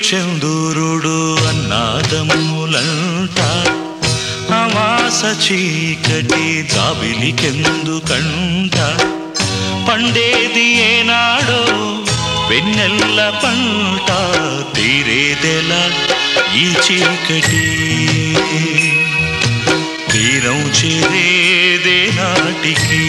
చంద్రుడు అన్నాదమ్ములంట అమాస చీకటి జాబిలికెందుకంట పండేది ఏనాడో వెన్నెల్ల పంట తీరేదెలా ఈ చీకటి తీరం చేరేదే నాటికి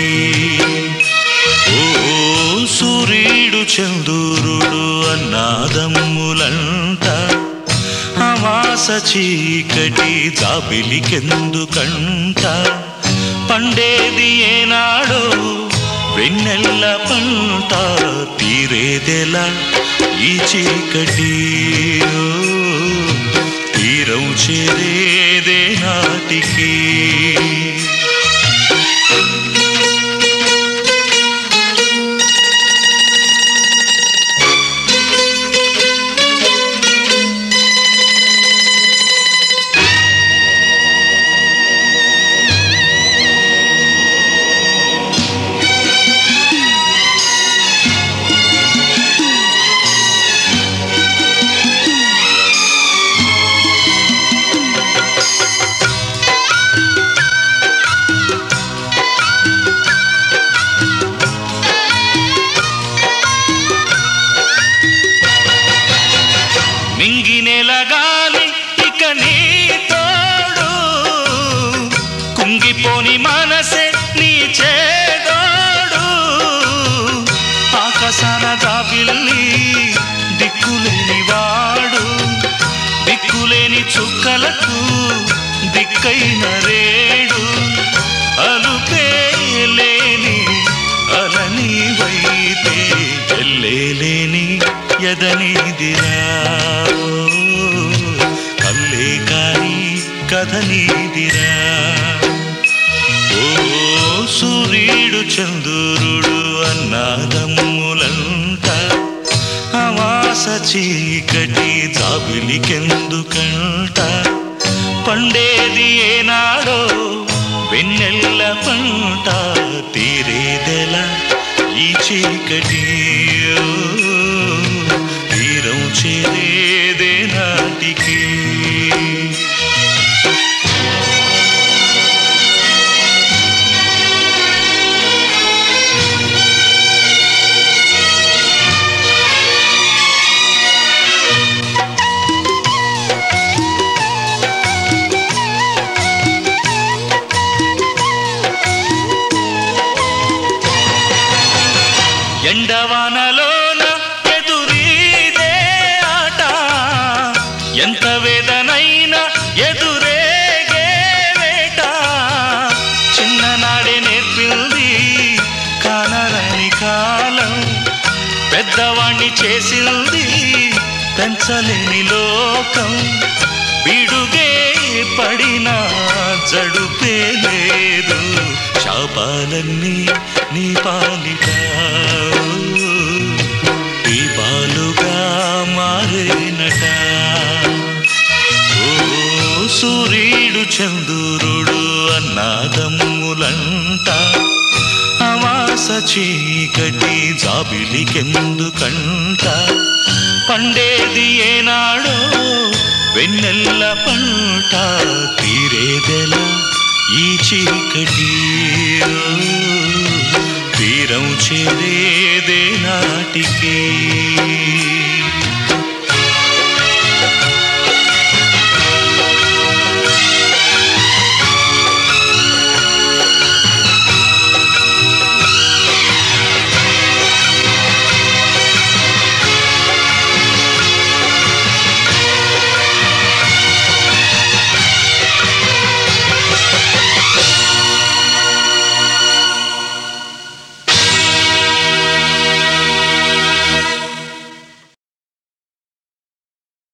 ఓ సూర్యుడు చంద్రుడు అన్నాదమ్ములంట అమాస చీకటి జాబిలికెందుకంట పండేది ఏనాడో వెన్నెల్ల పంట తీరేదెలా ఈ చీకటి తీరం చేరేదే నాటికి నింగినెలగాలి ఇక నీ తోడు కుంగిపోని మనసే నీ చేదోడు ఆకాశాన జాబిల్లి దిక్కులేని వాడు దిక్కులేని చుక్కలకు దిక్కైన రేడు అలుపేలేని అలని వైతే ఎల్లేలేని ఎదనిదిరా కల్లే కాని కథ నీదిరా ఓ సూర్యుడు చంద్రుడు అన్నాదమ్ములంట అమాస చీకటి జాబిలికెందుకంట పండేది ఏనాడో వెన్నెల్ల పంట తీరేదెలా ఈ చీకటి తీరం చేరేదే నాటికి ఎండవానలోన ఎదురీదే ఆట ఎంత వేదనైనా ఎదురేగే వేట చిన్ననాడే నేర్పింది కానరాని కాలం పెద్దవాణ్ణి చేసింది పెంచలేని లోకం విడుగే పడినా జడుపే లేదు శాపాలన్నీ నీ పాలిట దీపాలుగా మారేనట ఓ సూర్యుడు చంద్రుడు అన్నాదమ్ములంట అమాస చీకటి జాబిలికెందుకంట పండేది ఏనాడో వెన్నెల్ల పంట తీరేదెలా ఈ చీకటి తీరం చేరేదే నాటికి